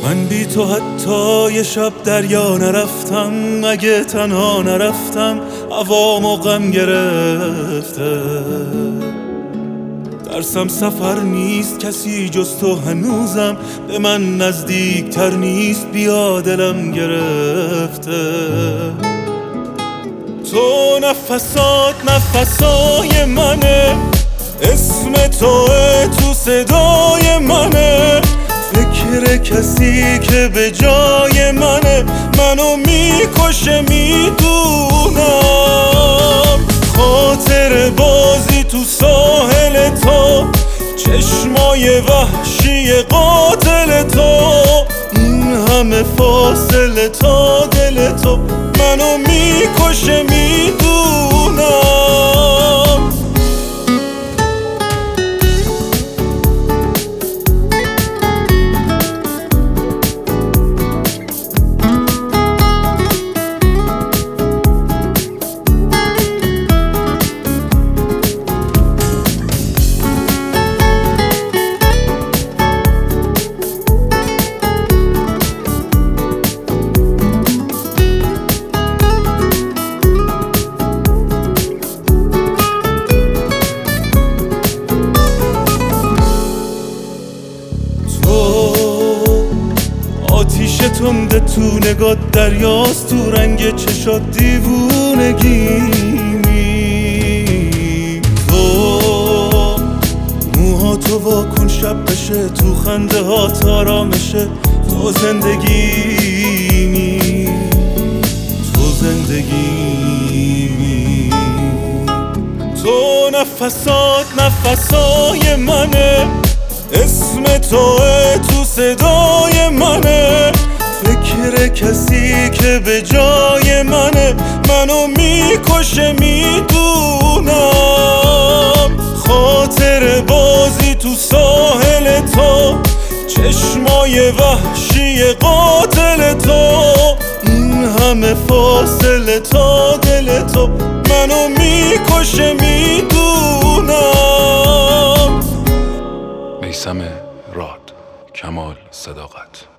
من بی تو حتی یه شب دریا نرفتم، اگه تنها نرفتم هوامو غم گرفته. ترسم سفر نیست کسی جز تو هنوزم به من نزدیکتر نیست، بیا دلم گرفته. تو نفسات نفسای منه، اسم توه تو صدای منه، فکر کسی که به جای منه منو میکشه میدونم. خاطر بازی تو ساحل تو، چشمای وحشی قاتل تو، این همه فاصله تا دل تو منو میکشه میدونم. آتیش تنده تو نگات دریاست، تو رنگ چشات دیوونگی. تو موهاتو واکن شب بشه، تو خنده ها آرامشه، تو زندگیمی، تو زندگیمی. تو نفسات نفسای منه، اسم توه تو صدای منه، فکر کسی که به جای منه منو میکشه میدونم. خاطر بازی تو ساحل تو، چشمای وحشی قاتل تو، این همه فاصله تا دل تو منو میکشه میدونم. میثم راد، کمال صداقت.